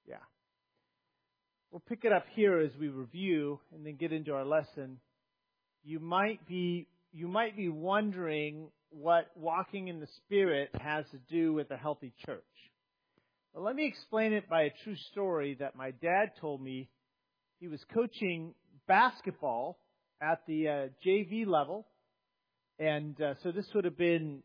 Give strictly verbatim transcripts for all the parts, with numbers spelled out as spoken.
Yeah. We'll pick it up here as we review and then get into our lesson. You might be you might be wondering what walking in the Spirit has to do with a healthy church. Well, let me explain it by a true story that my dad told me. He was coaching basketball at the uh, J V level, and uh, so this would have been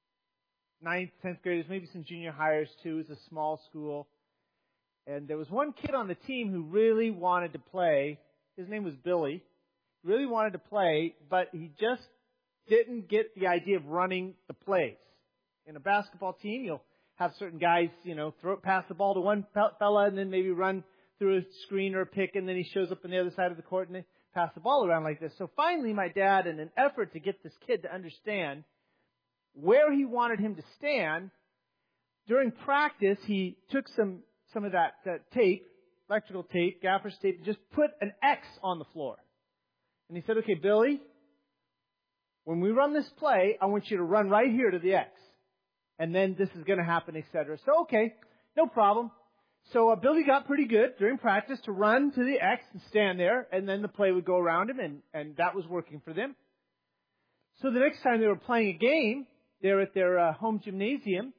ninth, tenth graders, maybe some junior hires too. It was a small school. And there was one kid on the team who really wanted to play. His name was Billy. He really wanted to play, but he just didn't get the idea of running the plays. In a basketball team, you'll have certain guys, you know, throw pass the ball to one fella and then maybe run through a screen or a pick, and then he shows up on the other side of the court and they pass the ball around like this. So finally, my dad, in an effort to get this kid to understand where he wanted him to stand, during practice, he took some some of that, that tape, electrical tape, gaffer's tape, and just put an X on the floor. And he said, okay, Billy, when we run this play, I want you to run right here to the X. And then this is going to happen, et cetera. So, okay, no problem. So uh, Billy got pretty good during practice to run to the X and stand there, and then the play would go around him, and, and that was working for them. So the next time they were playing a game, they were at their uh, home gymnasium,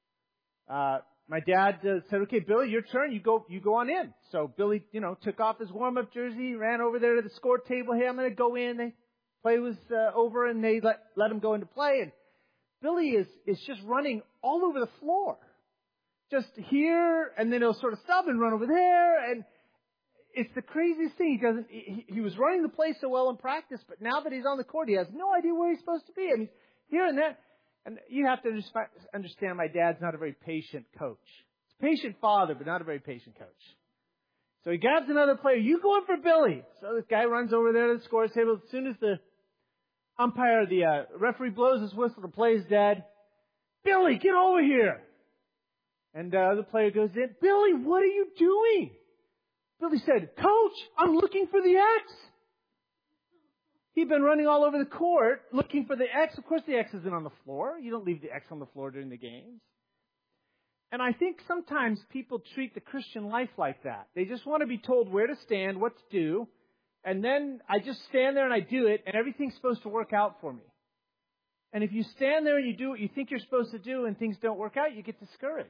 uh, my dad uh, said, okay, Billy, your turn. You go, you go on in. So Billy, you know, took off his warm-up jersey, ran over there to the score table. Hey, I'm going to go in. They, play was uh, over, and they let, let him go into play. And Billy is, is just running all over the floor. Just here, and then he'll sort of stop and run over there. And it's the craziest thing. He doesn't, he, he was running the play so well in practice, but now that he's on the court, he has no idea where he's supposed to be. I mean, here and there. And you have to understand my dad's not a very patient coach. He's a patient father, but not a very patient coach. So he grabs another player. You go in for Billy. So this guy runs over there to the scores table. As soon as the umpire, the uh, referee blows his whistle, the play's dead. Billy, get over here. And uh, the player goes in. Billy, what are you doing? Billy said, Coach, I'm looking for the X. He'd been running all over the court looking for the X. Of course the X isn't on the floor. You don't leave the X on the floor during the games. And I think sometimes people treat the Christian life like that. They just want to be told where to stand, what to do, and then I just stand there and I do it, and everything's supposed to work out for me. And if you stand there and you do what you think you're supposed to do and things don't work out, you get discouraged.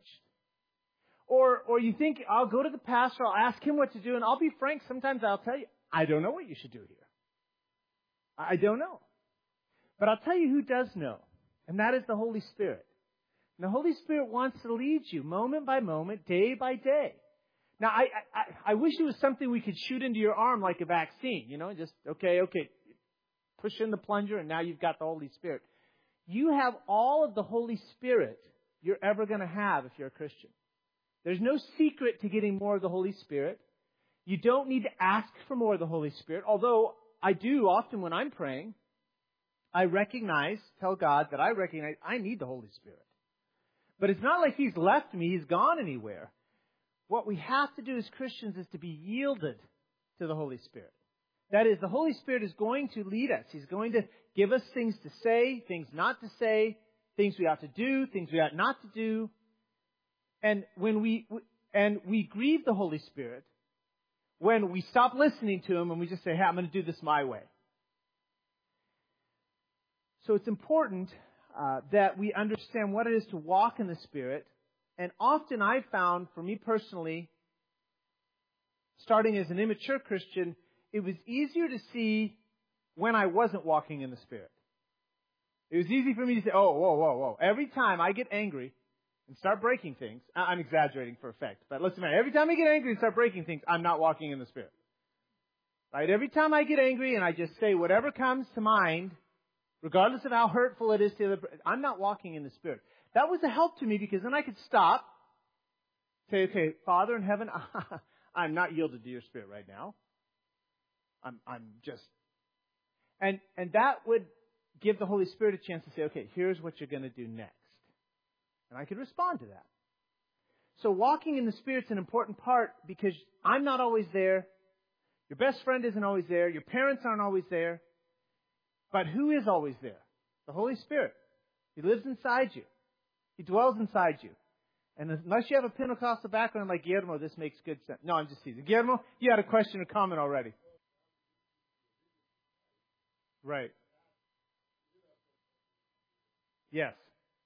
Or or you think, I'll go to the pastor, I'll ask him what to do, and I'll be frank, sometimes I'll tell you, I don't know what you should do here. I don't know. But I'll tell you who does know, and that is the Holy Spirit. And the Holy Spirit wants to lead you moment by moment, day by day. Now, I, I, I wish it was something we could shoot into your arm like a vaccine, you know, just, okay, okay, push in the plunger, and now you've got the Holy Spirit. You have all of the Holy Spirit you're ever going to have if you're a Christian. There's no secret to getting more of the Holy Spirit. You don't need to ask for more of the Holy Spirit, although I do often when I'm praying, I recognize, tell God that I recognize I need the Holy Spirit. But it's not like He's left me, He's gone anywhere. What we have to do as Christians is to be yielded to the Holy Spirit. That is, the Holy Spirit is going to lead us. He's going to give us things to say, things not to say, things we ought to do, things we ought not to do. And when we, and we grieve the Holy Spirit when we stop listening to Him and we just say, hey, I'm going to do this my way. So it's important uh, that we understand what it is to walk in the Spirit. And often I've found, for me personally, starting as an immature Christian, it was easier to see when I wasn't walking in the Spirit. It was easy for me to say, oh, whoa, whoa, whoa. Every time I get angry and start breaking things, I'm exaggerating for effect, but listen, man, every time I get angry and start breaking things, I'm not walking in the Spirit. Right? Every time I get angry and I just say whatever comes to mind, regardless of how hurtful it is to the other, I'm not walking in the Spirit. That was a help to me because then I could stop, say, okay, Father in heaven, I'm not yielded to your Spirit right now. I'm, I'm just, and, and that would give the Holy Spirit a chance to say, okay, here's what you're going to do next. And I could respond to that. So walking in the Spirit's an important part because I'm not always there. Your best friend isn't always there. Your parents aren't always there. But who is always there? The Holy Spirit. He lives inside you. He dwells inside you. And unless you have a Pentecostal background like Guillermo, this makes good sense. No, I'm just teasing. Guillermo, you had a question or comment already. Right. Yes.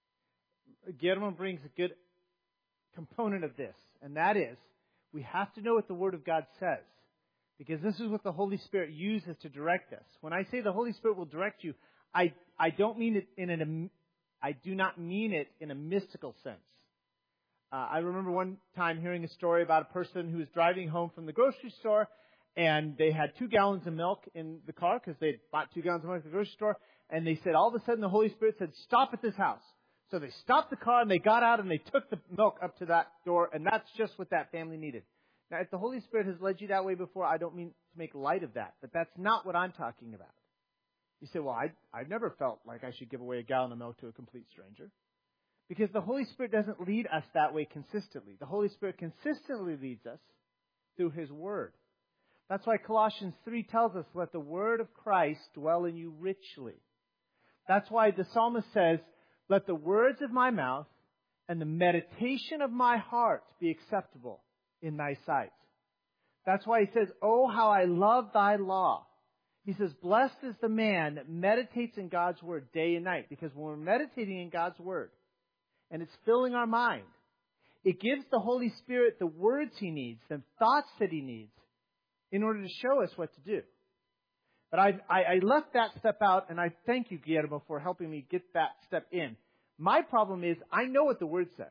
Guillermo brings a good component of this, and that is we have to know what the Word of God says, because this is what the Holy Spirit uses to direct us. When I say the Holy Spirit will direct you, I I don't mean it in an I do not mean it in a mystical sense. Uh, I remember one time hearing a story about a person who was driving home from the grocery store, and they had two gallons of milk in the car because they bought two gallons of milk at the grocery store, and they said all of a sudden the Holy Spirit said, "Stop at this house." So they stopped the car and they got out and they took the milk up to that door, and that's just what that family needed. Now, if the Holy Spirit has led you that way before, I don't mean to make light of that, but that's not what I'm talking about. You say, well, I, I've never felt like I should give away a gallon of milk to a complete stranger. Because the Holy Spirit doesn't lead us that way consistently. The Holy Spirit consistently leads us through His Word. That's why Colossians three tells us, let the Word of Christ dwell in you richly. That's why the psalmist says, let the words of my mouth and the meditation of my heart be acceptable in thy sight. That's why he says, oh, how I love thy law. He says, blessed is the man that meditates in God's Word day and night. Because when we're meditating in God's Word and it's filling our mind, it gives the Holy Spirit the words He needs, the thoughts that He needs in order to show us what to do. But I, I, I left that step out, and I thank you, Guillermo, for helping me get that step in. My problem is I know what the Word says.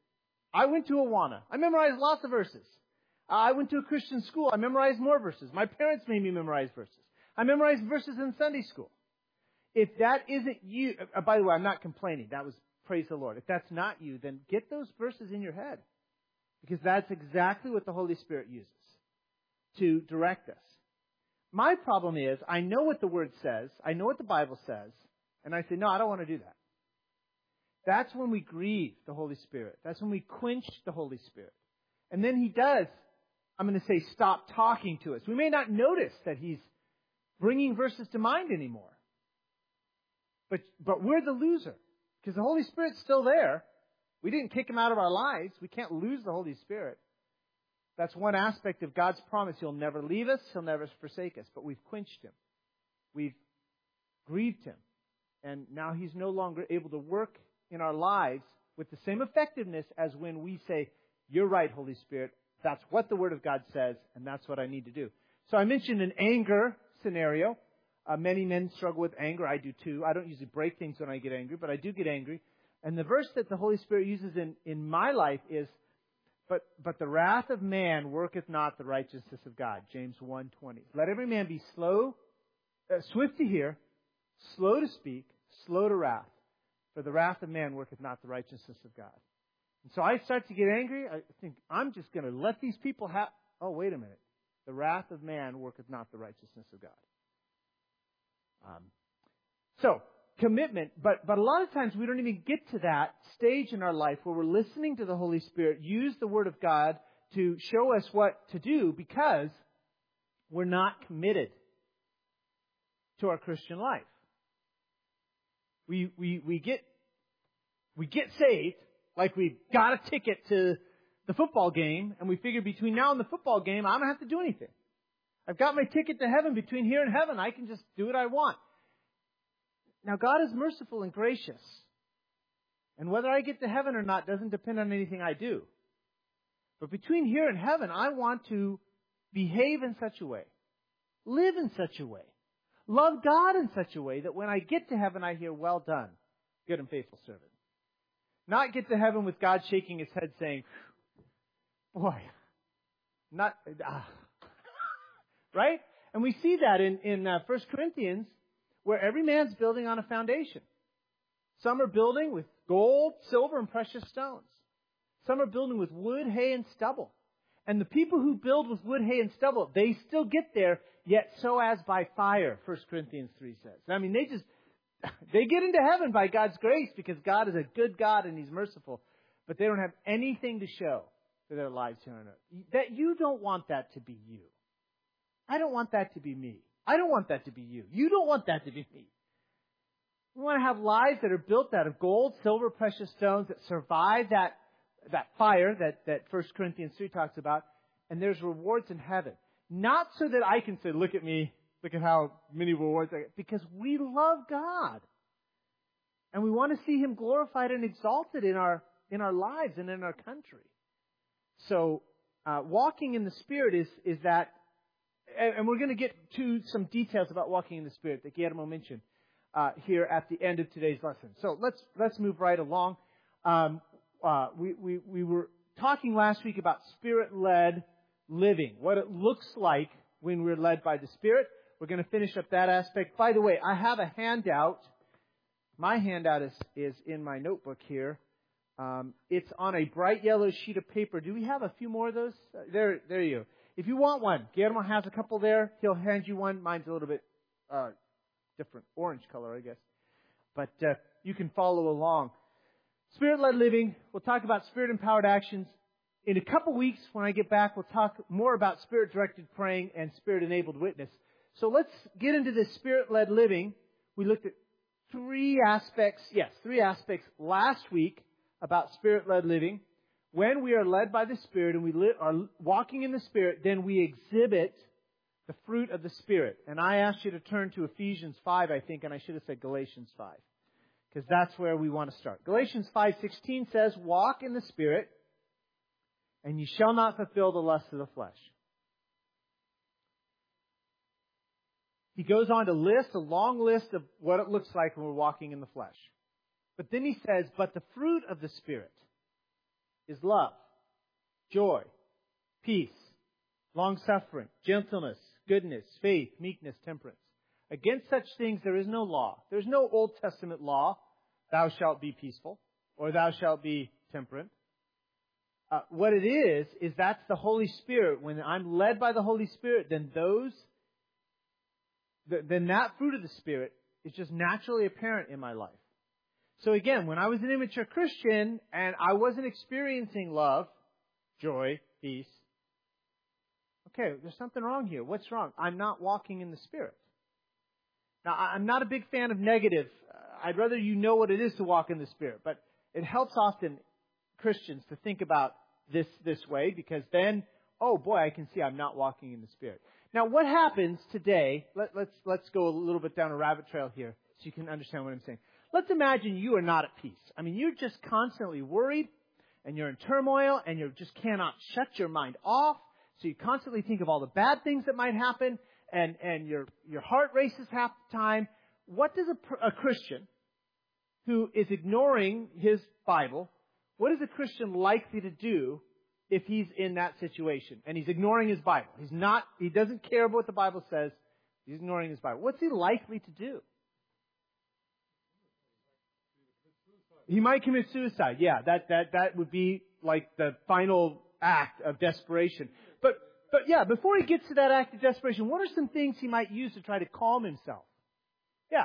I went to Awana. I memorized lots of verses. Uh, I went to a Christian school. I memorized more verses. My parents made me memorize verses. I memorized verses in Sunday school. If that isn't you, uh, by the way, I'm not complaining. That was, praise the Lord. If that's not you, then get those verses in your head. Because that's exactly what the Holy Spirit uses to direct us. My problem is, I know what the Word says, I know what the Bible says, and I say, no, I don't want to do that. That's when we grieve the Holy Spirit. That's when we quench the Holy Spirit. And then He does, I'm going to say, stop talking to us. We may not notice that He's bringing verses to mind anymore. But, but we're the loser, because the Holy Spirit's still there. We didn't kick Him out of our lives. We can't lose the Holy Spirit. That's one aspect of God's promise. He'll never leave us. He'll never forsake us. But we've quenched Him. We've grieved Him. And now He's no longer able to work in our lives with the same effectiveness as when we say, you're right, Holy Spirit. That's what the Word of God says, and that's what I need to do. So I mentioned an anger scenario. Uh, many men struggle with anger. I do too. I don't usually break things when I get angry, but I do get angry. And the verse that the Holy Spirit uses in, in my life is, But but the wrath of man worketh not the righteousness of God. James one twenty. Let every man be slow, uh, swift to hear, slow to speak, slow to wrath. For the wrath of man worketh not the righteousness of God. And so I start to get angry. I think, I'm just going to let these people have... Oh, wait a minute. The wrath of man worketh not the righteousness of God. Um, so... Commitment, but, but a lot of times we don't even get to that stage in our life where we're listening to the Holy Spirit use the Word of God to show us what to do because we're not committed to our Christian life. We, we, we get, we get saved like we've got a ticket to the football game, and we figure between now and the football game, I don't have to do anything. I've got my ticket to heaven. Between here and heaven, I can just do what I want. Now, God is merciful and gracious. And whether I get to heaven or not doesn't depend on anything I do. But between here and heaven, I want to behave in such a way, live in such a way, love God in such a way that when I get to heaven, I hear, well done, good and faithful servant. Not get to heaven with God shaking His head saying, boy, not, uh, right? And we see that in, in uh, First Corinthians, where every man's building on a foundation. Some are building with gold, silver, and precious stones. Some are building with wood, hay, and stubble. And the people who build with wood, hay, and stubble, they still get there, yet so as by fire, First Corinthians three says. I mean, they just, they get into heaven by God's grace because God is a good God and He's merciful. But they don't have anything to show for their lives here on earth. That you don't want that to be you. I don't want that to be me. I don't want that to be you. You don't want that to be me. We want to have lives that are built out of gold, silver, precious stones that survive that that fire that, that First Corinthians three talks about, and there's rewards in heaven. Not so that I can say, look at me, look at how many rewards I get, because we love God. And we want to see Him glorified and exalted in our in our lives and in our country. So, uh, walking in the Spirit is is that, and, and we're going to get to some details about walking in the Spirit that Guillermo mentioned uh, here at the end of today's lesson. So let's let's move right along. Um, uh, we, we we were talking last week about Spirit-led living, what it looks like when we're led by the Spirit. We're going to finish up that aspect. By the way, I have a handout. My handout is, is in my notebook here. Um, it's on a bright yellow sheet of paper. Do we have a few more of those? Uh, there, there you go. If you want one, Guillermo has a couple there. He'll hand you one. Mine's a little bit uh, different, orange color, I guess. But uh, you can follow along. Spirit-led living. We'll talk about Spirit-empowered actions. In a couple weeks, when I get back, we'll talk more about Spirit-directed praying and Spirit-enabled witness. So let's get into this Spirit-led living. We looked at three aspects, yes, three aspects last week about Spirit-led living. When we are led by the Spirit and we li- are walking in the Spirit, then we exhibit the fruit of the Spirit. And I asked you to turn to Ephesians five, I think, and I should have said Galatians five, because that's where we want to start. Galatians five sixteen says, walk in the Spirit, and you shall not fulfill the lust of the flesh. He goes on to list a long list of what it looks like when we're walking in the flesh. But then he says, but the fruit of the Spirit is love, joy, peace, long-suffering, gentleness, goodness, faith, meekness, temperance. Against such things there is no law. There's no Old Testament law, thou shalt be peaceful, or thou shalt be temperate. Uh, what it is, is that's the Holy Spirit. When I'm led by the Holy Spirit, then those then that fruit of the Spirit is just naturally apparent in my life. So again, when I was an immature Christian and I wasn't experiencing love, joy, peace, okay, there's something wrong here. What's wrong? I'm not walking in the Spirit. Now, I'm not a big fan of negative. I'd rather you know what it is to walk in the Spirit. But it helps often Christians to think about this this way, because then, oh boy, I can see I'm not walking in the Spirit. Now, what happens today, let, let's let's go a little bit down a rabbit trail here so you can understand what I'm saying. Let's imagine you are not at peace. I mean, you're just constantly worried, and you're in turmoil, and you just cannot shut your mind off. So you constantly think of all the bad things that might happen, and, and your, your heart races half the time. What does a, a Christian who is ignoring his Bible, what is a Christian likely to do if he's in that situation and he's ignoring his Bible? He's not, he doesn't care about what the Bible says. He's ignoring his Bible. What's he likely to do? He might commit suicide. Yeah, that, that, that would be like the final act of desperation. But, but yeah, before he gets to that act of desperation, what are some things he might use to try to calm himself? Yeah.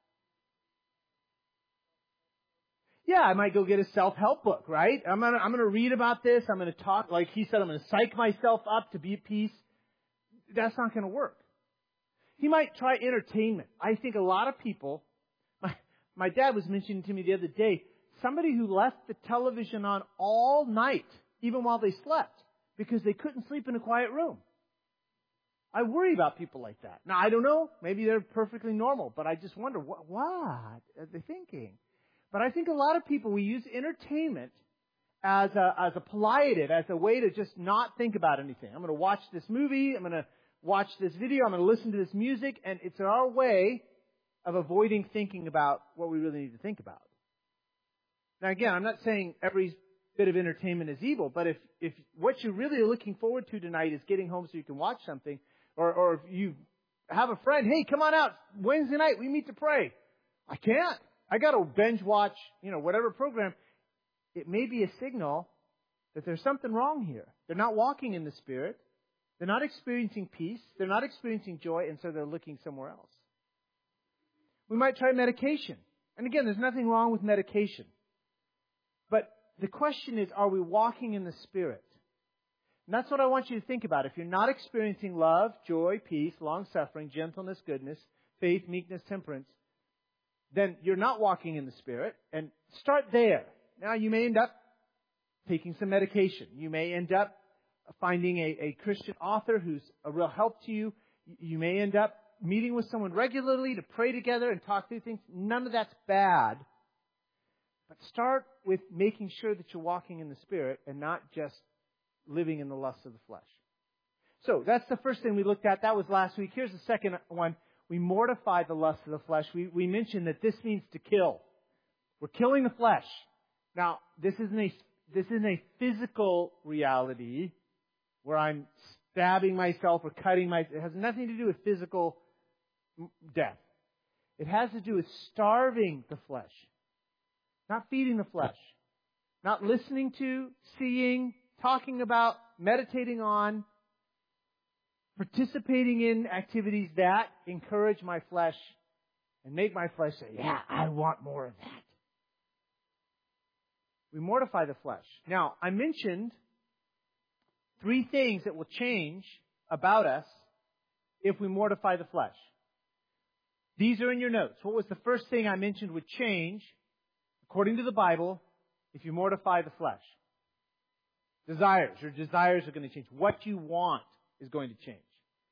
Yeah, I might go get a self-help book, right? I'm gonna, I'm gonna read about this. I'm gonna talk, like he said, I'm gonna psych myself up to be at peace. That's not gonna work. He might try entertainment. I think a lot of people, my, my dad was mentioning to me the other day, somebody who left the television on all night, even while they slept, because they couldn't sleep in a quiet room. I worry about people like that. Now, I don't know. Maybe they're perfectly normal, but I just wonder, what, what are they thinking? But I think a lot of people, we use entertainment as a, as a palliative, as a way to just not think about anything. I'm going to watch this movie. I'm going to watch this video. I'm going to listen to this music. And it's our way of avoiding thinking about what we really need to think about. Now, again, I'm not saying every bit of entertainment is evil, but if, if what you're really looking forward to tonight is getting home so you can watch something, or, or if you have a friend, hey, come on out, Wednesday night, we meet to pray. I can't. I got to binge watch, you know, whatever program. It may be a signal that there's something wrong here. They're not walking in the Spirit. They're not experiencing peace. They're not experiencing joy, and so they're looking somewhere else. We might try medication. And again, there's nothing wrong with medication. But the question is, are we walking in the Spirit? And that's what I want you to think about. If you're not experiencing love, joy, peace, long-suffering, gentleness, goodness, faith, meekness, temperance, then you're not walking in the Spirit. And start there. Now, you may end up taking some medication. You may end up finding a, a Christian author who's a real help to you. You may end up meeting with someone regularly to pray together and talk through things. None of that's bad. But start with making sure that you're walking in the Spirit and not just living in the lusts of the flesh. So that's the first thing we looked at. That was last week. Here's the second one. We mortify the lust of the flesh. We, we mentioned that this means to kill. We're killing the flesh. Now, this isn't a, this isn't a physical reality where I'm stabbing myself or cutting myself. It has nothing to do with physical death. It has to do with starving the flesh. Not feeding the flesh. Not listening to, seeing, talking about, meditating on, participating in activities that encourage my flesh and make my flesh say, yeah, I want more of that. We mortify the flesh. Now, I mentioned three things that will change about us if we mortify the flesh. These are in your notes. What was the first thing I mentioned would change, according to the Bible, if you mortify the flesh? Desires. Your desires are going to change. What you want is going to change.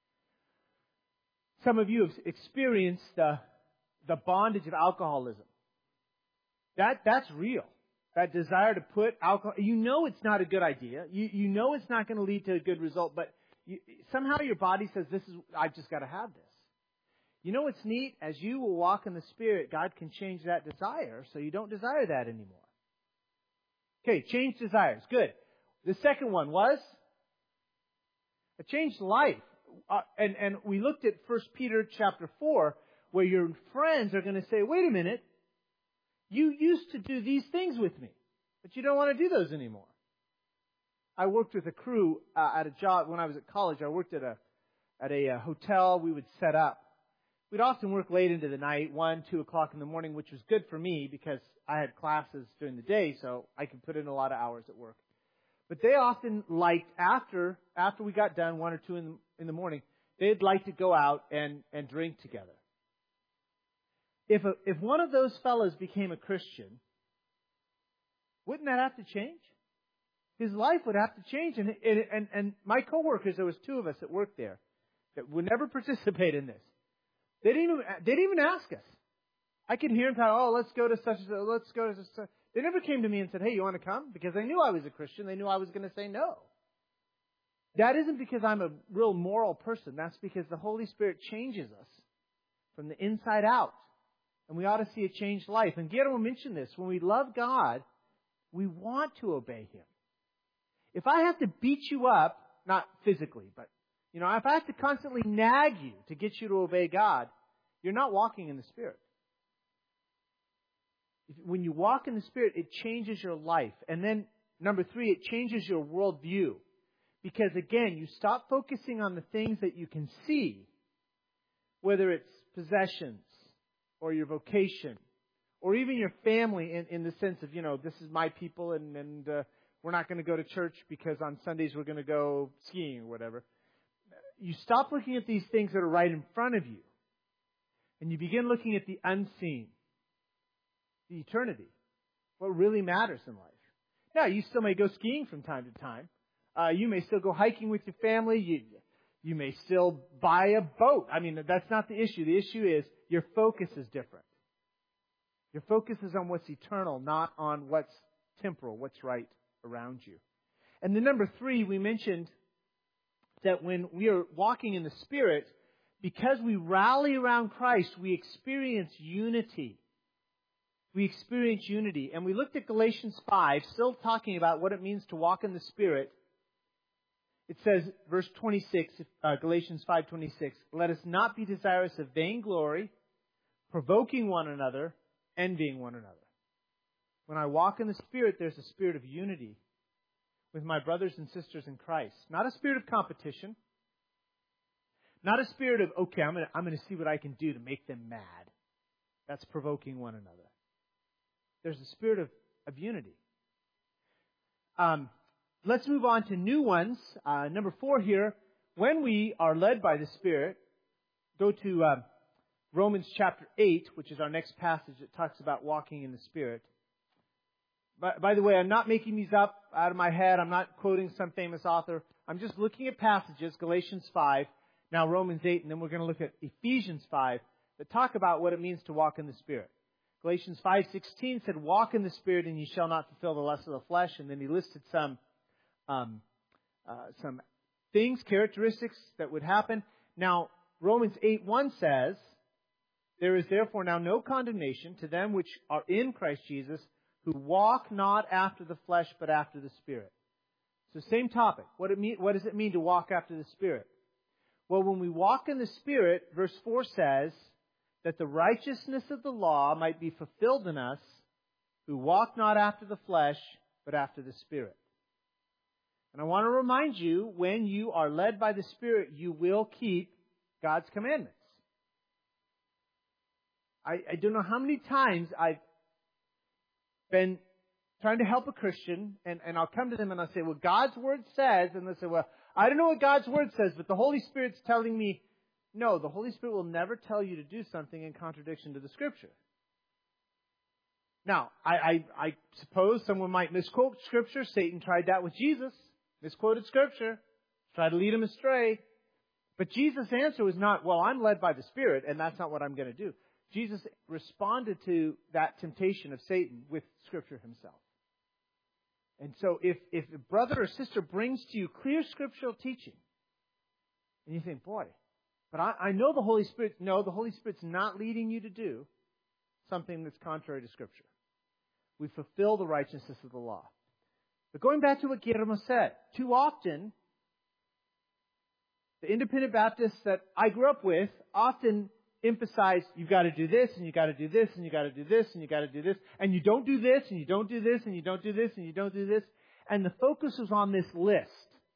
Some of you have experienced the, the bondage of alcoholism. That, that's real. That desire to put alcohol, you know it's not a good idea. You, you know it's not going to lead to a good result, but you, somehow your body says, this is, I've just got to have this. You know what's neat? As you will walk in the Spirit, God can change that desire so you don't desire that anymore. Okay, change desires. Good. The second one was a changed life. Uh, and, and we looked at First Peter chapter four, where your friends are going to say, wait a minute, you used to do these things with me, but you don't want to do those anymore. I worked with a crew uh, at a job when I was at college. I worked at a at a uh, hotel we would set up. We'd often work late into the night, one, two o'clock in the morning, which was good for me because I had classes during the day, so I could put in a lot of hours at work. But they often liked, after after we got done, one or two in the, in the morning, they'd like to go out and, and drink together. If a, if one of those fellows became a Christian, wouldn't that have to change? His life would have to change. And, and, and my coworkers, there was two of us that worked there that would never participate in this. They didn't even, they didn't even ask us. I could hear them talk, oh, let's go to such and such, let's go to such. They never came to me and said, hey, you want to come? Because they knew I was a Christian. They knew I was going to say no. That isn't because I'm a real moral person. That's because the Holy Spirit changes us from the inside out. And we ought to see a changed life. And Guillermo mentioned this. When we love God, we want to obey Him. If I have to beat you up, not physically, but, you know, if I have to constantly nag you to get you to obey God, you're not walking in the Spirit. When you walk in the Spirit, it changes your life. And then, number three, it changes your worldview. Because, again, you stop focusing on the things that you can see, whether it's possessions or your vocation or even your family in, in the sense of, you know, this is my people and, and uh, we're not going to go to church because on Sundays we're going to go skiing or whatever. You stop looking at these things that are right in front of you and you begin looking at the unseen. The eternity, what really matters in life. Now, you still may go skiing from time to time. Uh, you may still go hiking with your family. You, you may still buy a boat. I mean, that's not the issue. The issue is your focus is different. Your focus is on what's eternal, not on what's temporal, what's right around you. And then number three, we mentioned that when we are walking in the Spirit, because we rally around Christ, we experience unity. We experience unity. And we looked at Galatians five, still talking about what it means to walk in the Spirit. It says, verse twenty-six, uh, Galatians five twenty-six, let us not be desirous of vainglory, provoking one another, envying one another. When I walk in the Spirit, there's a spirit of unity with my brothers and sisters in Christ. Not a spirit of competition. Not a spirit of, okay, I'm going to I'm going to see what I can do to make them mad. That's provoking one another. There's a spirit of, of unity. Um, let's move on to new ones. Uh, number four here. When we are led by the Spirit, go to uh, Romans chapter eight, which is our next passage that talks about walking in the Spirit. By, by the way, I'm not making these up. out of my head. I'm not quoting some famous author. I'm just looking at passages, Galatians five, now Romans eight, and then we're going to look at Ephesians five, that talk about what it means to walk in the Spirit. Galatians five sixteen said, walk in the Spirit and ye shall not fulfill the lust of the flesh. And then he listed some, um, uh, some things, characteristics that would happen. Now, Romans eight one says, there is therefore now no condemnation to them which are in Christ Jesus, who walk not after the flesh, but after the Spirit. So same topic. What, it mean, what does it mean to walk after the Spirit? Well, when we walk in the Spirit, verse four says that the righteousness of the law might be fulfilled in us, who walk not after the flesh, but after the Spirit. And I want to remind you, when you are led by the Spirit, you will keep God's commandments. I, I don't know how many times I've been trying to help a Christian, and, and I'll come to them and I'll say, well, God's Word says, and they'll say, well, I don't know what God's Word says, but the Holy Spirit's telling me. No, the Holy Spirit will never tell you to do something in contradiction to the Scripture. Now, I, I, I suppose someone might misquote Scripture. Satan tried that with Jesus. Misquoted Scripture. Tried to lead him astray. But Jesus' answer was not, well, I'm led by the Spirit, and that's not what I'm going to do. Jesus responded to that temptation of Satan with Scripture himself. And so if, if a brother or sister brings to you clear scriptural teaching, and you think, boy, but I, I know the Holy Spirit, no, the Holy Spirit's not leading you to do something that's contrary to Scripture. We fulfill the righteousness of the law. But going back to what Guillermo said, too often, the independent Baptists that I grew up with often emphasize, you've got to do this, and you've got to do this, and you've got to do this, and you've got to do this, and you don't do this, and you don't do this, and you don't do this, and you don't do this. And the focus was on this list.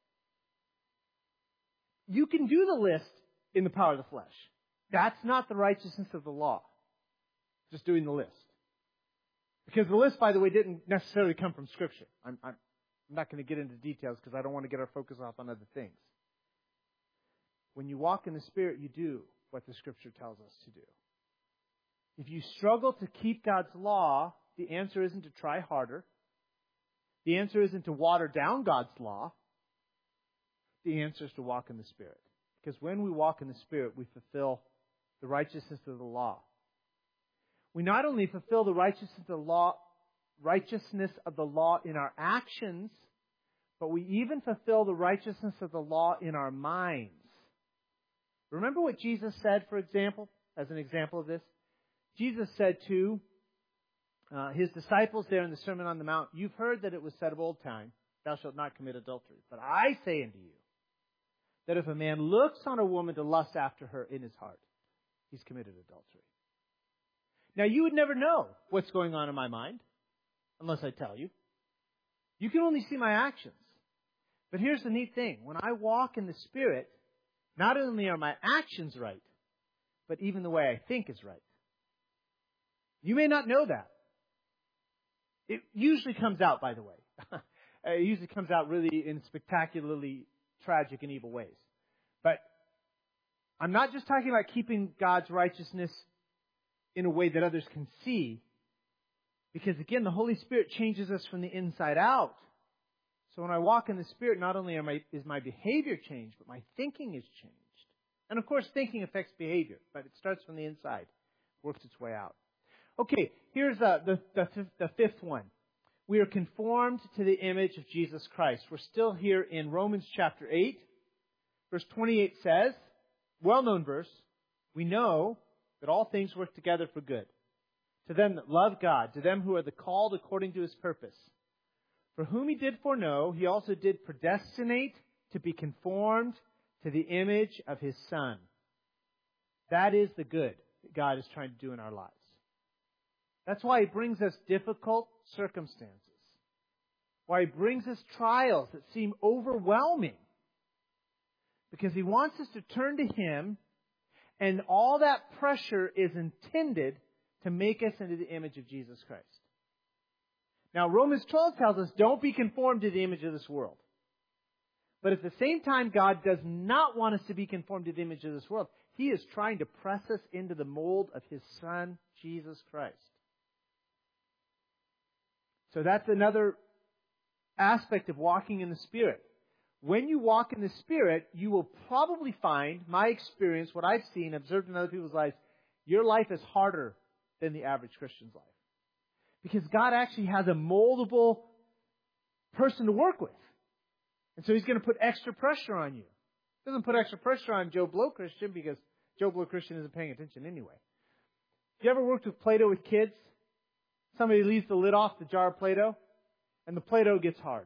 You can do the list in the power of the flesh. That's not the righteousness of the law. Just doing the list. Because the list, by the way, didn't necessarily come from Scripture. I'm, I'm not going to get into details because I don't want to get our focus off on other things. When you walk in the Spirit, you do what the Scripture tells us to do. If you struggle to keep God's law, the answer isn't to try harder. The answer isn't to water down God's law. The answer is to walk in the Spirit. Because when we walk in the Spirit, we fulfill the righteousness of the law. We not only fulfill the righteousness of the law, righteousness of the law in our actions, but we even fulfill the righteousness of the law in our minds. Remember what Jesus said, for example, as an example of this? Jesus said to uh, his disciples there in the Sermon on the Mount, you've heard that it was said of old time, thou shalt not commit adultery. But I say unto you, that if a man looks on a woman to lust after her in his heart, he's committed adultery. Now, you would never know what's going on in my mind, unless I tell you. You can only see my actions. But here's the neat thing. When I walk in the Spirit, not only are my actions right, but even the way I think is right. You may not know that. It usually comes out, by the way. It usually comes out really in spectacularly tragic and evil ways. But I'm not just talking about keeping God's righteousness in a way that others can see. Because again, the Holy Spirit changes us from the inside out. So when I walk in the Spirit, not only am I, is my behavior changed, but my thinking is changed. And of course, thinking affects behavior, but it starts from the inside, works its way out. Okay, here's uh, the, the, the fifth one. We are conformed to the image of Jesus Christ. We're still here in Romans chapter eight. Verse twenty-eight says, well-known verse, we know that all things work together for good. To them that love God, to them who are the called according to His purpose. For whom He did foreknow, He also did predestinate to be conformed to the image of His Son. That is the good that God is trying to do in our lives. That's why He brings us difficult circumstances. Why He brings us trials that seem overwhelming. Because He wants us to turn to Him, and all that pressure is intended to make us into the image of Jesus Christ. Now, Romans twelve tells us, don't be conformed to the image of this world. But at the same time, God does not want us to be conformed to the image of this world. He is trying to press us into the mold of His Son, Jesus Christ. So that's another aspect of walking in the Spirit. When you walk in the Spirit, you will probably find, my experience, what I've seen, observed in other people's lives, your life is harder than the average Christian's life. Because God actually has a moldable person to work with. And so He's going to put extra pressure on you. He doesn't put extra pressure on Joe Blow Christian because Joe Blow Christian isn't paying attention anyway. You ever worked with Play-Doh with kids? Somebody leaves the lid off the jar of Play-Doh, and the Play-Doh gets hard.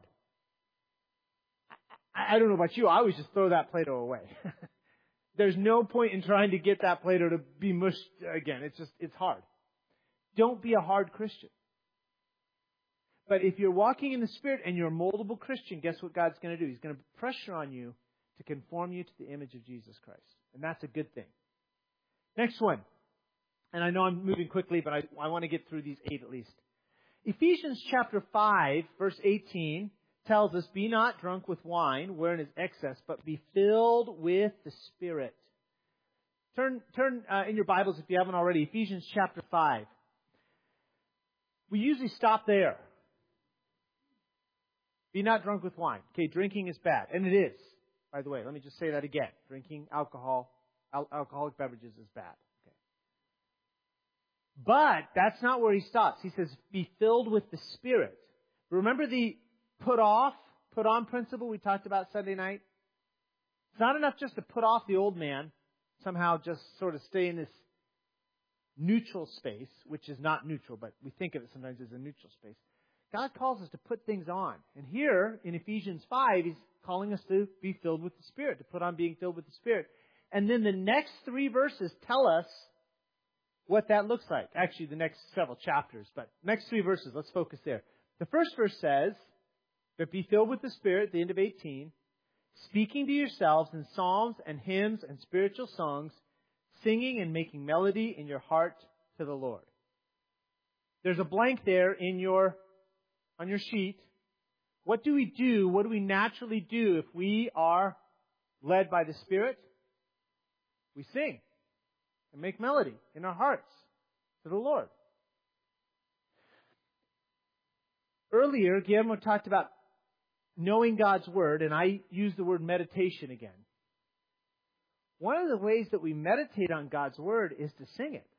I, I don't know about you, I always just throw that Play-Doh away. There's no point in trying to get that Play-Doh to be mushed again. It's just, it's hard. Don't be a hard Christian. But if you're walking in the Spirit and you're a moldable Christian, guess what God's going to do? He's going to put pressure on you to conform you to the image of Jesus Christ. And that's a good thing. Next one. And I know I'm moving quickly, but I, I want to get through these eight at least. Ephesians chapter five, verse eighteen, tells us, be not drunk with wine, wherein is excess, but be filled with the Spirit. Turn, turn uh, in your Bibles, if you haven't already, Ephesians chapter five. We usually stop there. Be not drunk with wine. Okay, drinking is bad. And it is, by the way. Let me just say that again. Drinking alcohol, al- alcoholic beverages is bad. Okay. But that's not where he stops. He says, be filled with the Spirit. Remember the put off, put on principle we talked about Sunday night? It's not enough just to put off the old man, somehow just sort of stay in this neutral space, which is not neutral, but we think of it sometimes as a neutral space. God calls us to put things on. And here in Ephesians five, He's calling us to be filled with the Spirit, to put on being filled with the Spirit. And then the next three verses tell us what that looks like. Actually, the next several chapters, but next three verses, let's focus there. The first verse says, that be filled with the Spirit, at the end of eighteen, speaking to yourselves in psalms and hymns and spiritual songs, singing and making melody in your heart to the Lord. There's a blank there in your on your sheet. What do we do? What do we naturally do if we are led by the Spirit? We sing and make melody in our hearts to the Lord. Earlier, Guillermo talked about knowing God's Word, and I used the word meditation again. One of the ways that we meditate on God's Word is to sing it.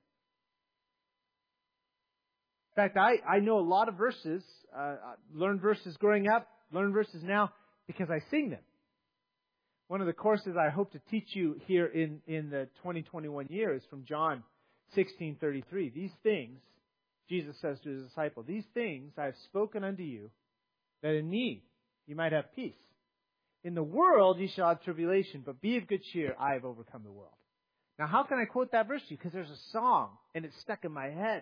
In fact, I, I know a lot of verses, uh, learned verses growing up, learned verses now, because I sing them. One of the courses I hope to teach you here in, in the twenty twenty-one year is from John sixteen thirty-three. These things, Jesus says to His disciple, these things I have spoken unto you, that in me you might have peace. In the world you shall have tribulation, but be of good cheer, I have overcome the world. Now how can I quote that verse to you? Because there's a song, and it's stuck in my head.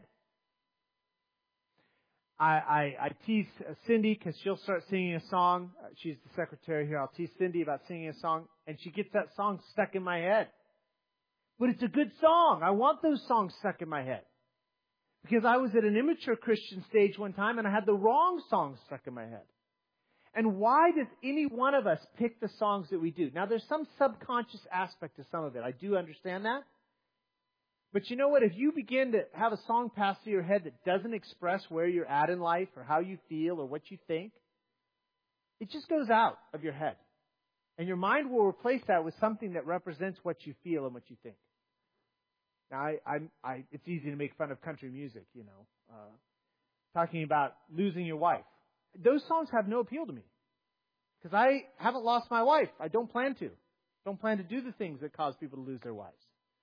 I, I, I tease Cindy because she'll start singing a song. She's the secretary here. I'll tease Cindy about singing a song, and she gets that song stuck in my head. But it's a good song. I want those songs stuck in my head. Because I was at an immature Christian stage one time, and I had the wrong songs stuck in my head. And why does any one of us pick the songs that we do? Now, there's some subconscious aspect to some of it. I do understand that. But you know what? If you begin to have a song pass through your head that doesn't express where you're at in life or how you feel or what you think, it just goes out of your head. And your mind will replace that with something that represents what you feel and what you think. Now, I, I'm, I, it's easy to make fun of country music, you know, uh, talking about losing your wife. Those songs have no appeal to me because I haven't lost my wife. I don't plan to. Don't plan to do the things that cause people to lose their wives.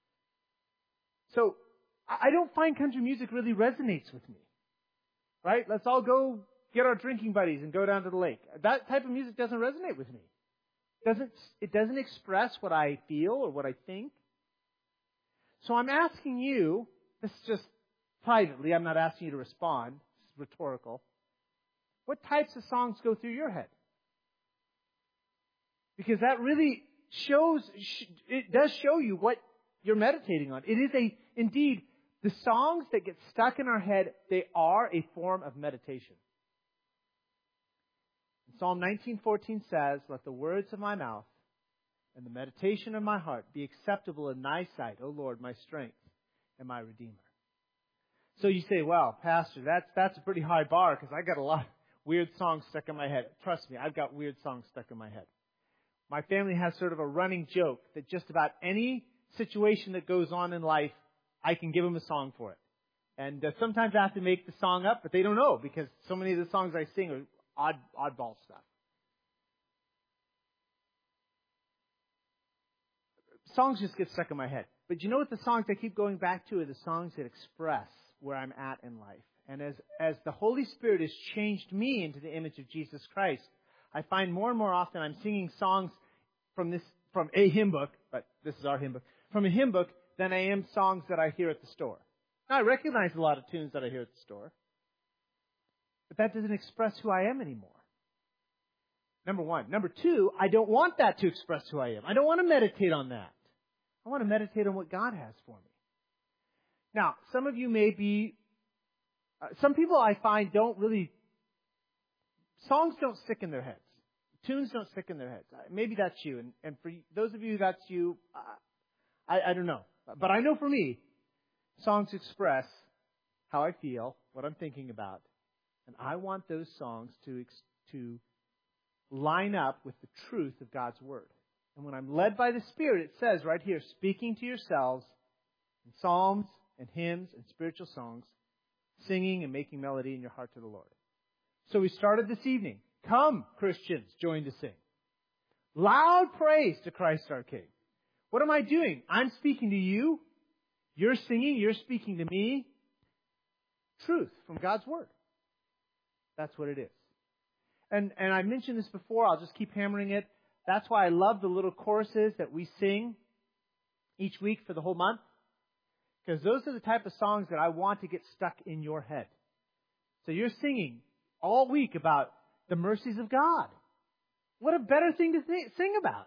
So I don't find country music really resonates with me. Right? Let's all go get our drinking buddies and go down to the lake. That type of music doesn't resonate with me. It doesn't, it doesn't express what I feel or what I think. So I'm asking you, this is just privately, I'm not asking you to respond. It's rhetorical. What types of songs go through your head? Because that really shows, it does show you what you're meditating on. It is a, indeed, the songs that get stuck in our head, they are a form of meditation. Psalm nineteen fourteen says, let the words of my mouth and the meditation of my heart be acceptable in thy sight, O Lord, my strength and my Redeemer. So you say, well, Pastor, that's, that's a pretty high bar because I got a lot. weird songs stuck in my head. Trust me, I've got weird songs stuck in my head. My family has sort of a running joke that just about any situation that goes on in life, I can give them a song for it. And uh, sometimes I have to make the song up, but they don't know because so many of the songs I sing are odd, oddball stuff. Songs just get stuck in my head. But you know what the songs I keep going back to are the songs that express where I'm at in life. And as, as the Holy Spirit has changed me into the image of Jesus Christ, I find more and more often I'm singing songs from this, from a hymn book, but this is our hymn book, from a hymn book than I am songs that I hear at the store. Now, I recognize a lot of tunes that I hear at the store, but that doesn't express who I am anymore. Number one. Number two, I don't want that to express who I am. I don't want to meditate on that. I want to meditate on what God has for me. Now, some of you may be, uh, some people I find don't really, songs don't stick in their heads. Tunes don't stick in their heads. Maybe that's you. And, and for those of you that's you, uh, I, I don't know. But I know for me, songs express how I feel, what I'm thinking about. And I want those songs to, to line up with the truth of God's Word. And when I'm led by the Spirit, it says right here, speaking to yourselves in psalms and hymns and spiritual songs, singing and making melody in your heart to the Lord. So we started this evening. Come, Christians, join to sing. Loud praise to Christ our King. What am I doing? I'm speaking to you. You're singing. You're speaking to me. Truth from God's Word. That's what it is. And, and I mentioned this before. I'll just keep hammering it. That's why I love the little choruses that we sing each week for the whole month. Because those are the type of songs that I want to get stuck in your head. So you're singing all week about the mercies of God. What a better thing to th- sing about.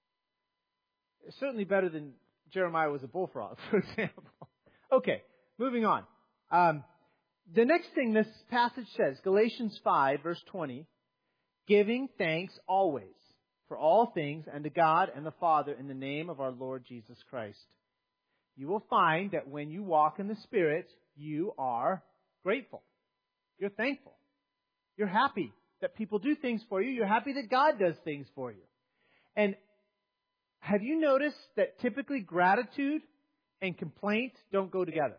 It's certainly better than Jeremiah was a bullfrog, for example. Okay, moving on. Um, the next thing this passage says, Galatians five, verse twenty, giving thanks always for all things unto God and the Father in the name of our Lord Jesus Christ. You will find that when you walk in the Spirit, you are grateful. You're thankful. You're happy that people do things for you. You're happy that God does things for you. And have you noticed that typically gratitude and complaint don't go together?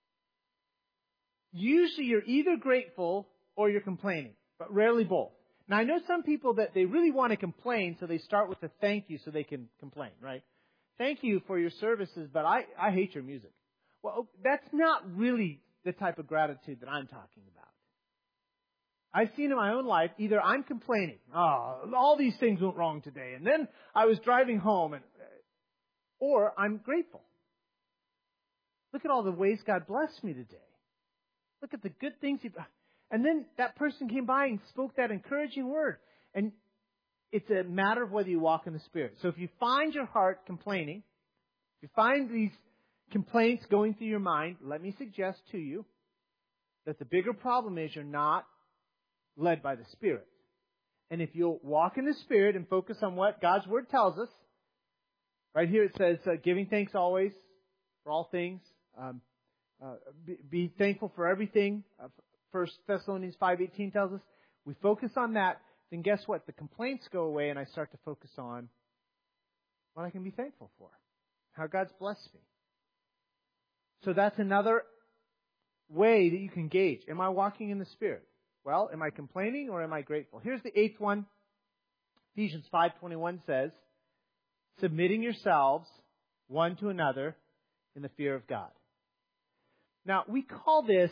Usually you're either grateful or you're complaining, but rarely both. Now I know some people that they really want to complain, so they start with a thank you so they can complain, right? Thank you for your services, but I, I hate your music. Well, that's not really the type of gratitude that I'm talking about. I've seen in my own life, either I'm complaining, oh, all these things went wrong today, and then I was driving home, and, or I'm grateful. Look at all the ways God blessed me today. Look at the good things He... And then that person came by and spoke that encouraging word. And it's a matter of whether you walk in the Spirit. So if you find your heart complaining, if you find these complaints going through your mind, let me suggest to you that the bigger problem is you're not led by the Spirit. And if you'll walk in the Spirit and focus on what God's Word tells us, right here it says, uh, giving thanks always for all things, um, uh, be, be thankful for everything. Uh, First Thessalonians five eighteen tells us, we focus on that, then guess what? The complaints go away and I start to focus on what I can be thankful for, how God's blessed me. So that's another way that you can gauge. Am I walking in the Spirit? Well, am I complaining or am I grateful? Here's the eighth one. Ephesians five twenty-one says, submitting yourselves one to another in the fear of God. Now, we call this,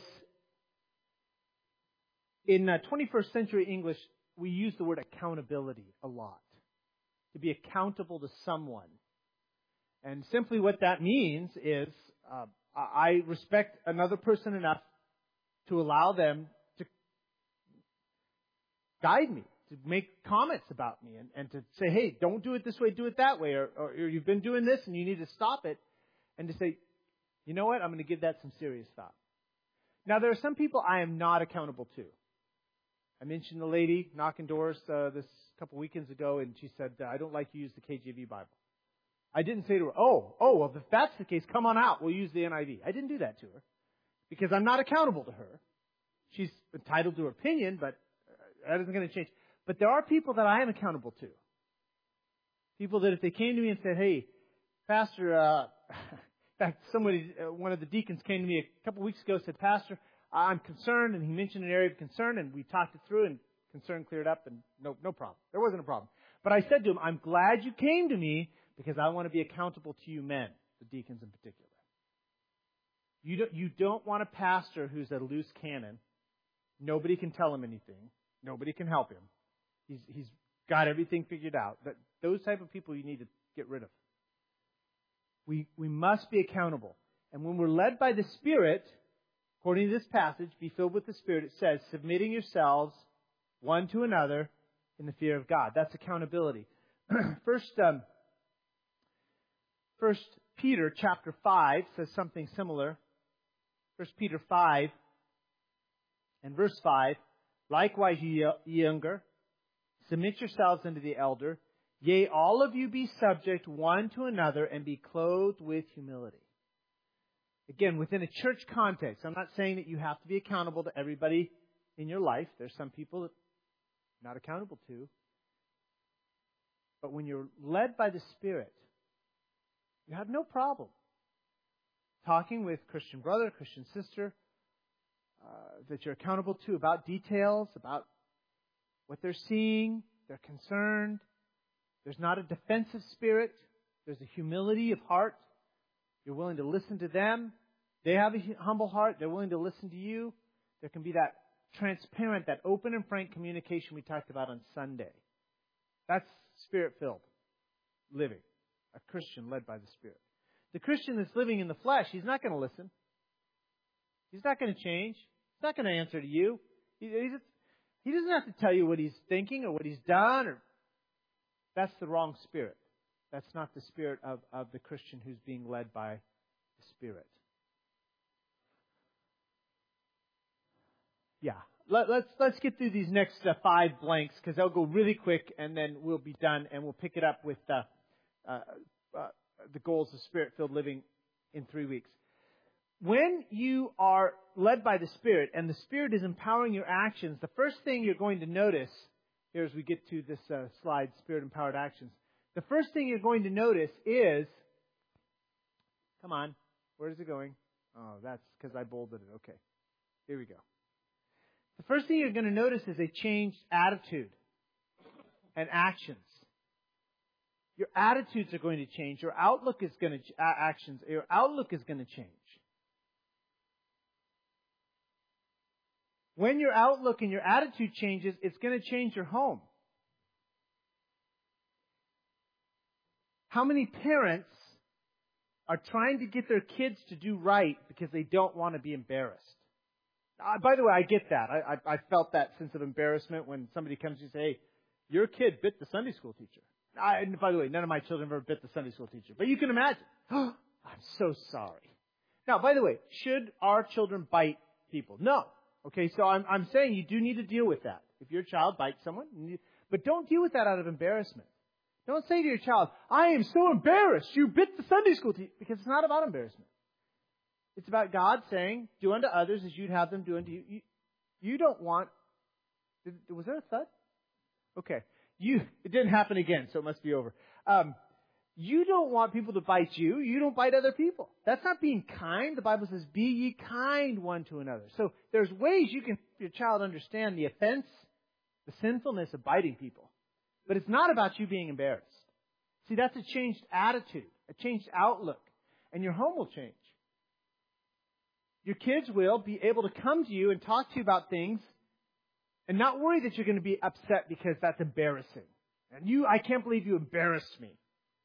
in uh, twenty-first century English, we use the word accountability a lot. To be accountable to someone. And simply what that means is uh, I respect another person enough to allow them to guide me, to make comments about me, and, and to say, hey, don't do it this way, do it that way, or, or, or you've been doing this and you need to stop it, and to say, you know what, I'm going to give that some serious thought. Now, there are some people I am not accountable to. I mentioned the lady knocking doors uh, this couple weekends ago, and she said, I don't like to use the K J V Bible. I didn't say to her, oh, oh, well, if that's the case, come on out. We'll use the N I V. I didn't do that to her because I'm not accountable to her. She's entitled to her opinion, but That isn't going to change. But there are people that I am accountable to. People that if they came to me and said, hey, Pastor, uh, in fact, somebody, uh, one of the deacons came to me a couple weeks ago and said, Pastor, I'm concerned, and he mentioned an area of concern, and we talked it through, and concern cleared up, and no, no problem. There wasn't a problem. But I said to him, I'm glad you came to me because I want to be accountable to you men, the deacons in particular. You don't, you don't want a pastor who's a loose cannon. Nobody can tell him anything. Nobody can help him. He's, he's got everything figured out. That, those type of people you need to get rid of. We, we must be accountable. And when we're led by the Spirit, according to this passage, be filled with the Spirit, it says, submitting yourselves one to another in the fear of God. That's accountability. First, um, First Peter chapter five says something similar. First Peter five and verse five, likewise ye younger, submit yourselves unto the elder. Yea, all of you be subject one to another and be clothed with humility. Again, within a church context, I'm not saying that you have to be accountable to everybody in your life. There's some people that you're not accountable to. But when you're led by the Spirit, you have no problem talking with Christian brother, Christian sister, uh, that you're accountable to about details, about what they're seeing, they're concerned. There's not a defensive spirit. There's a humility of heart. You're willing to listen to them. They have a humble heart. They're willing to listen to you. There can be that transparent, that open and frank communication we talked about on Sunday. That's Spirit-filled living. A Christian led by the Spirit. The Christian that's living in the flesh, he's not going to listen. He's not going to change. He's not going to answer to you. He, he's, he doesn't have to tell you what he's thinking or what he's done. Or That's the wrong spirit. That's not the spirit of, of the Christian who's being led by the Spirit. Yeah. Let, let's let's get through these next uh, five blanks because they'll go really quick and then we'll be done and we'll pick it up with uh, uh, uh, the goals of Spirit-filled living in three weeks. When you are led by the Spirit and the Spirit is empowering your actions, the first thing you're going to notice here as we get to this uh, slide, Spirit-empowered actions, the first thing you're going to notice is, come on, where is it going? Oh, that's because I bolded it. Okay, here we go. The first thing you're going to notice is a changed attitude and actions. Your attitudes are going to change. Your outlook is going to uh, actions. Your outlook is going to change. When your outlook and your attitude changes, it's going to change your home. How many parents are trying to get their kids to do right because they don't want to be embarrassed? Uh, by the way, I get that. I, I, I felt that sense of embarrassment when somebody comes and says, hey, your kid bit the Sunday school teacher. I, and by the way, none of my children ever bit the Sunday school teacher. But you can imagine. Oh, I'm so sorry. Now, by the way, should our children bite people? No. Okay, so I'm, I'm saying you do need to deal with that. If your child bites someone, you, but don't deal with that out of embarrassment. Don't say to your child, I am so embarrassed you bit the Sunday school teacher. Because it's not about embarrassment. It's about God saying, do unto others as you'd have them do unto you. You, you don't want... Did, was there a thud? Okay. You, it didn't happen again, so it must be over. Um, you don't want people to bite you. You don't bite other people. That's not being kind. The Bible says, be ye kind one to another. So there's ways you can help your child understand the offense, the sinfulness of biting people. But it's not about you being embarrassed. See, that's a changed attitude, a changed outlook. And your home will change. Your kids will be able to come to you and talk to you about things and not worry that you're going to be upset because that's embarrassing. And you, I can't believe you embarrassed me.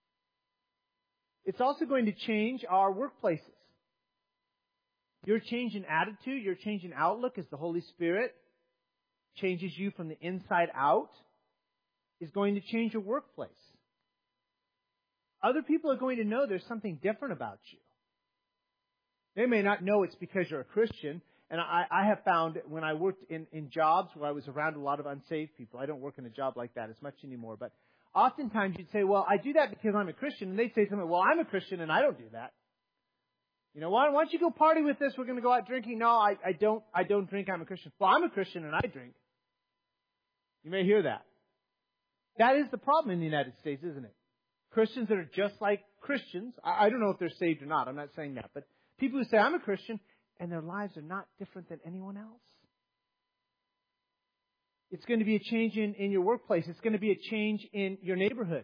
It's also going to change our workplaces. Your change in attitude, your change in outlook as the Holy Spirit changes you from the inside out is going to change your workplace. Other people are going to know there's something different about you. They may not know it's because you're a Christian. And I, I have found when I worked in, in jobs where I was around a lot of unsaved people, I don't work in a job like that as much anymore, but oftentimes you'd say, well, I do that because I'm a Christian. And they'd say something, well, I'm a Christian and I don't do that. You know, why, why don't you go party with us? We're going to go out drinking. No, I, I don't, I don't drink. I'm a Christian. Well, I'm a Christian and I drink. You may hear that. That is the problem in the United States, isn't it? Christians that are just like Christians. I, I don't know if they're saved or not. I'm not saying that. But people who say, I'm a Christian, and their lives are not different than anyone else. It's going to be a change in, in your workplace. It's going to be a change in your neighborhood.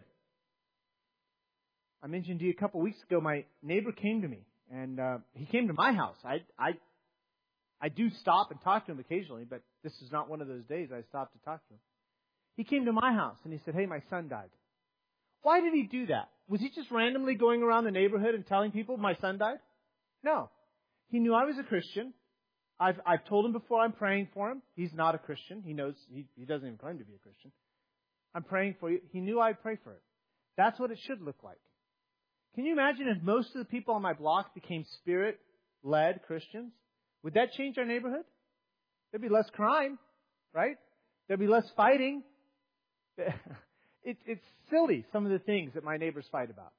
I mentioned to you a couple weeks ago, my neighbor came to me. And uh, he came to my house. I, I, I do stop and talk to him occasionally, but this is not one of those days I stopped to talk to him. He came to my house and he said, hey, my son died. Why did he do that? Was he just randomly going around the neighborhood and telling people my son died? No. He knew I was a Christian. I've, I've told him before I'm praying for him. He's not a Christian. He knows, he, he doesn't even claim to be a Christian. I'm praying for you. He knew I'd pray for him. That's what it should look like. Can you imagine if most of the people on my block became Spirit-led Christians? Would that change our neighborhood? There'd be less crime, right? There'd be less fighting. It, it's silly, some of the things that my neighbors fight about.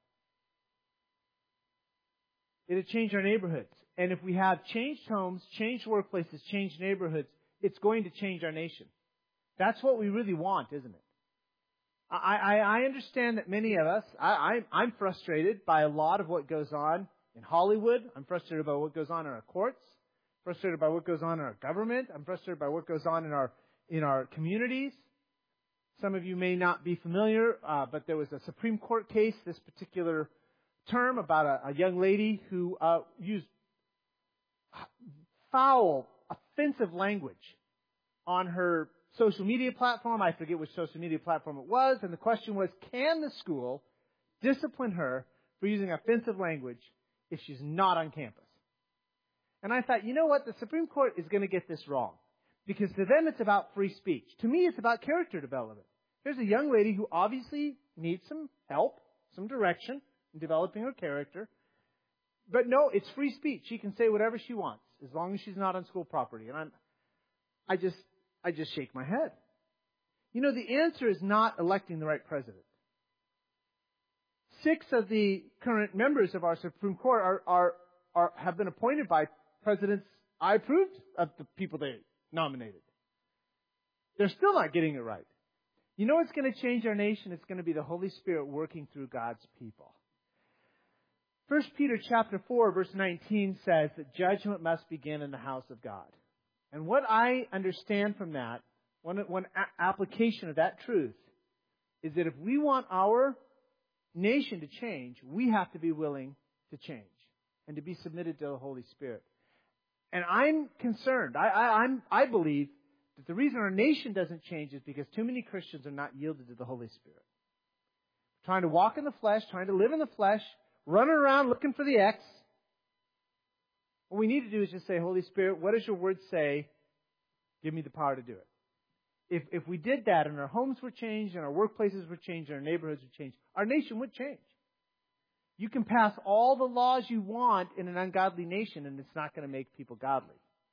It'd change our neighborhoods. And if we have changed homes, changed workplaces, changed neighborhoods, it's going to change our nation. That's what we really want, isn't it? I, I, I understand that many of us, I, I, I'm frustrated by a lot of what goes on in Hollywood. I'm frustrated by what goes on in our courts. Frustrated by what goes on in our government. I'm frustrated by what goes on in our in our communities. Some of you may not be familiar, uh, but there was a Supreme Court case this particular term about a, a young lady who uh, used foul, offensive language on her social media platform. I forget which social media platform it was. And the question was, can the school discipline her for using offensive language if she's not on campus? And I thought, you know what? The Supreme Court is going to get this wrong. Because to them, it's about free speech. To me, it's about character development. Here's a young lady who obviously needs some help, some direction in developing her character. But no, it's free speech. She can say whatever she wants as long as she's not on school property. And I'm, I just, I just shake my head. You know, the answer is not electing the right president. Six of the current members of our Supreme Court are, are, are have been appointed by presidents I approved of the people they nominated. They're still not getting it right. You know what's going to change our nation? It's going to be the Holy Spirit working through God's people. First Peter chapter four, verse nineteen says that judgment must begin in the house of God. And what I understand from that, one, one a- application of that truth, is that if we want our nation to change, we have to be willing to change and to be submitted to the Holy Spirit. And I'm concerned. I, I, I'm, I believe that the reason our nation doesn't change is because too many Christians are not yielded to the Holy Spirit. Trying to walk in the flesh, trying to live in the flesh, running around looking for the X. What we need to do is just say, Holy Spirit, what does your word say? Give me the power to do it. If if we did that and our homes were changed and our workplaces were changed and our neighborhoods would change, our nation would change. You can pass all the laws you want in an ungodly nation and it's not going to make people godly.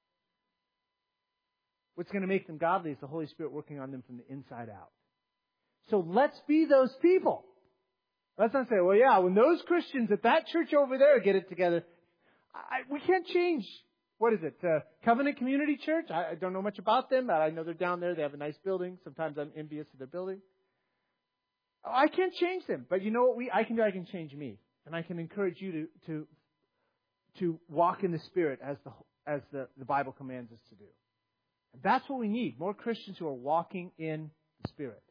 What's going to make them godly is the Holy Spirit working on them from the inside out. So let's be those people. Let's not say, well, yeah, when those Christians at that church over there get it together, I, we can't change. What is it? Uh, Covenant Community Church? I, I don't know much about them, but I know they're down there. They have a nice building. Sometimes I'm envious of their building. Oh, I can't change them. But you know what we I can do? I can change me. And I can encourage you to to, to walk in the Spirit as the as the, the Bible commands us to do. And that's what we need. More Christians who are walking in the Spirit.